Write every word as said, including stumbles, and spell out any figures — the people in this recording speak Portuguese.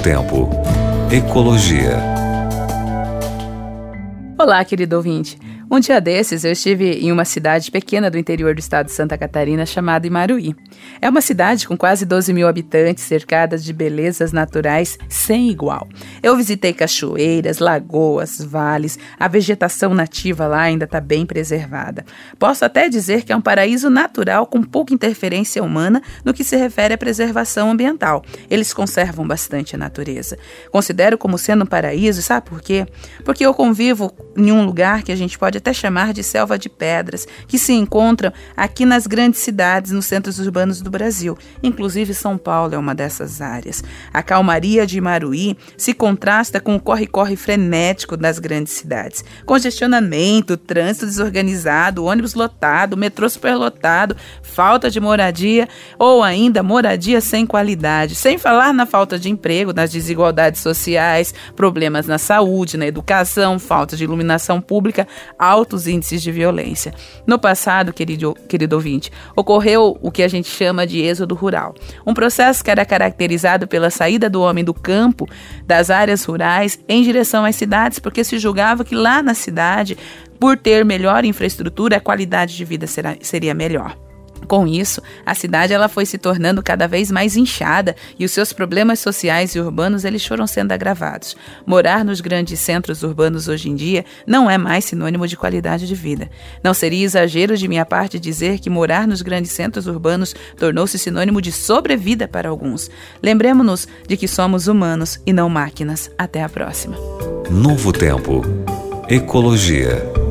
Tempo. Ecologia. Olá, querido ouvinte. Um dia desses, eu estive em uma cidade pequena do interior do estado de Santa Catarina chamada Imaruí. É uma cidade com quase doze mil habitantes, cercada de belezas naturais sem igual. Eu visitei cachoeiras, lagoas, vales, a vegetação nativa lá ainda está bem preservada. Posso até dizer que é um paraíso natural com pouca interferência humana no que se refere à preservação ambiental. Eles conservam bastante a natureza. Considero como sendo um paraíso, sabe por quê? Porque eu convivo em um lugar que a gente pode até chamar de selva de pedras, que se encontram aqui nas grandes cidades, nos centros urbanos do Brasil. Inclusive São Paulo é uma dessas áreas. A calmaria de Imaruí se contrasta com o corre-corre frenético das grandes cidades. Congestionamento, trânsito desorganizado, ônibus lotado, metrô superlotado, falta de moradia ou ainda moradia sem qualidade. Sem falar na falta de emprego, nas desigualdades sociais, problemas na saúde, na educação, falta de iluminação pública, altos índices de violência. No passado, querido, querido ouvinte, ocorreu o que a gente chama de êxodo rural. Um processo que era caracterizado pela saída do homem do campo, das áreas rurais, em direção às cidades, porque se julgava que lá na cidade, por ter melhor infraestrutura, a qualidade de vida será, seria melhor. Com isso, a cidade ela foi se tornando cada vez mais inchada e os seus problemas sociais e urbanos eles foram sendo agravados. Morar nos grandes centros urbanos hoje em dia não é mais sinônimo de qualidade de vida. Não seria exagero de minha parte dizer que morar nos grandes centros urbanos tornou-se sinônimo de sobrevida para alguns. Lembremos-nos de que somos humanos e não máquinas. Até a próxima. Novo Tempo. Ecologia.